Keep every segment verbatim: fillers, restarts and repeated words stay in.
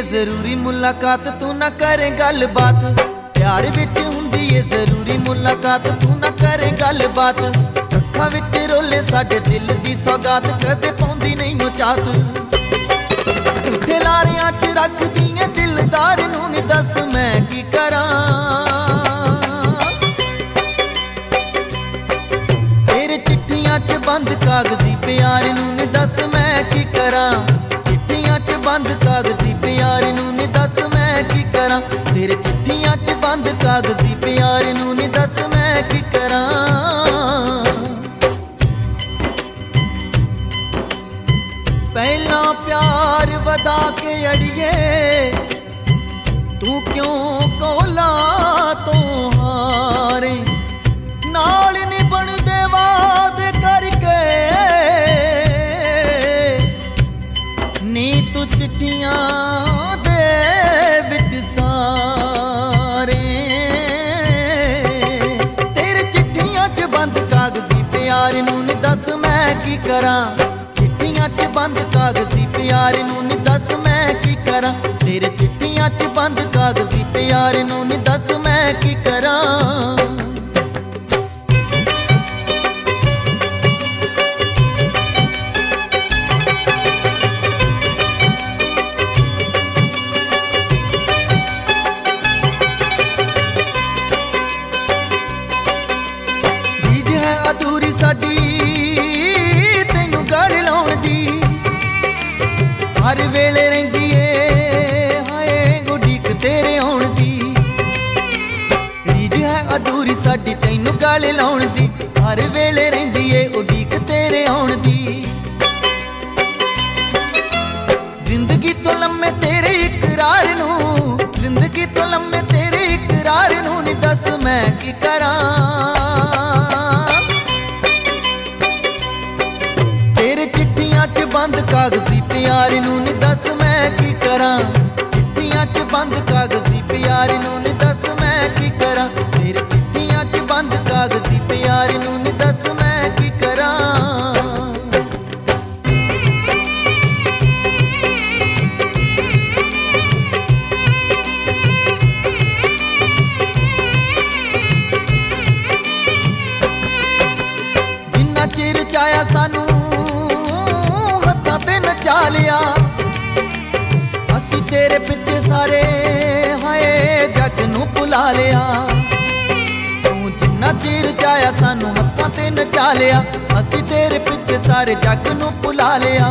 ਏ ਜ਼ਰੂਰੀ ਮੁਲਾਕਾਤ ਤੂੰ ਨਾ ਕਰੇ ਗੱਲਬਾਤ। प्यार विच हुंदी ए जरूरी मुलाकात तू ना करे गलबात। अखां विच रोले साडे दिल दी सौगात कदे पाउंदी नहीं ओ चात। झूठे लारियां च रखदी ए दिलदार नूं नी दस मैं की करां। तेरे चिट्ठियां च बंद कागजी प्यार नूं नी दस मैं की करां। चिट्ठियां च बंद कागजी प्यार नूं नी दस मैं की करां। तेरे चिट्ठियां च बंद कागजी प्यार नूं नी दस मैं की करां। पहला प्यार वदा के अड़िए तू क्यों कोला तो हारे। नाल नी बनदे वादे करके नी तू चिट्ठियां दे विच सारे। तेरे चिट्ठियां च बंद कागजी प्यार नूं नी दस मैं की करां। चिट्ठियां च बंद कागजी प्यार नूं नी दस मैं की करां। तेरे चिट्ठियां च बंद कागजी प्यार नूं नी दस मैं की करां। अधूरी साडी तैनू गल लाउण दी हर वेले रहिंदी ए हाय उडीक तेरे आउण दी। रीझ है अधूरी साडी तैनू गल लाउण दी हर वेले रहिंदी ए उडीक तेरे आउण दी। जिंदगी तो लम्मे तेरे इकरार नूं जिंदगी तो लम्मे तेरे इकरार नूं नी दस मैं की करां। बंद कागजी प्यार नूं नी दस मैं की करां। चिट्ठियां च बंद कागजी प्यार नूं नी दस मैं की करां। तेरे चिट्ठियां च बंद कागजी प्यार नूं नी दस मैं की करां। जिन्ना चिर चाया सानू नचा लिया असी तेरे पिछे सारे हाय जग नूं भुला लिया। तू जिन्ना चिर चाया सानू हत्थां ते नचा लिया असी तेरे पिछे सारे जग नूं भुला लिया।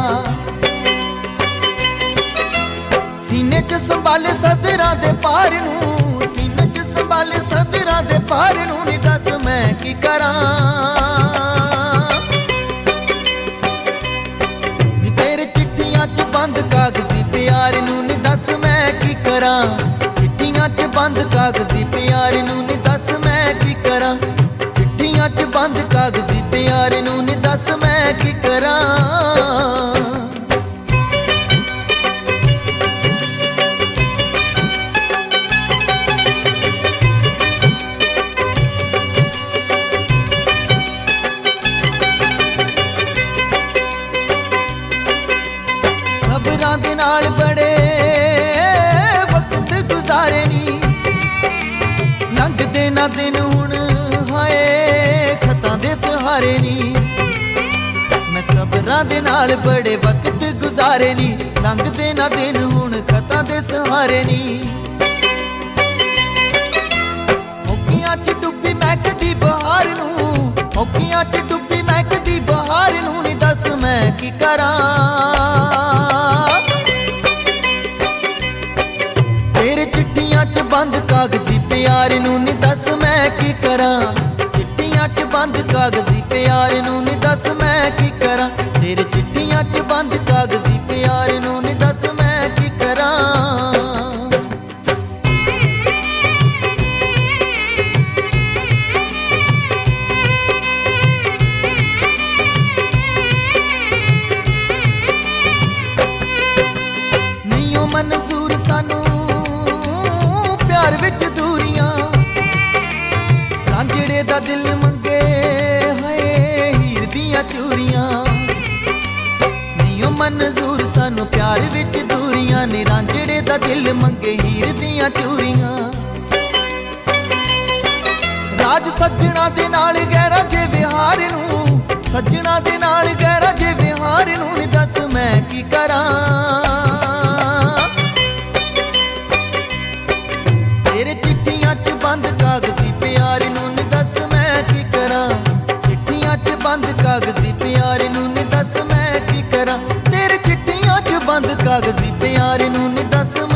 सीने च संभाले सदरां दे पार नूं सीने च संभाले सदरां दे पार नूं नी दस मैं की करां। बंद कागजी प्यार नूं नी दस मैं की करां। चिट्ठियां च बंद कागजी प्यार नूं नी दस मैं की करां। चिट्ठियां च बंद कागजी प्यार नूं नी दस मैं की करां। सबरां दे नाल बड़े वक्त गुजारे नी लंघदे ना दिन हुण हाय खतां दे सहारे नी। मैं सबरां दे नाल बड़े वक्त गुजारे नी लंघदे ना दिन हुण खतां दे सहारे नी। औखियां च डुब्बी महकदी बहार नूं औखियां च डुब्बी महकदी बहार नूं नी दस मैं की करां। तेरे चिट्ठियां च बंद कागजी प्यार नूं नी दस मैं की करां। चिट्ठियां च बंद कागजी प्यार नूं नी दस मैं की करां। तेरे चिट्ठियां च बंद कागजी प्यार नूं नी दस मैं की करां। नहीं ओ मंजूर सानू प्यार विच दूरियां रांझड़े दा दिल मंगे हाय हीर दियां चूरियां। नहीं ओ मंजूर सानू प्यार विच दूरियां नी रांझड़े दा दिल मंगे हीर दियां चूरियां। राज सज्जणा दे नाल गहरा जे विहार नूं, सज्जणा दे नाल गहरा जे विहार नूं नी दस मैं की करां। तेरे चिट्ठियां च बंद कागजी प्यार नूं नी दस मैं की करां। चिट्ठियां च बंद कागजी प्यार नूं नी दस मैं की करां। तेरे चिट्ठियां च बंद कागजी प्यार नूं नी दस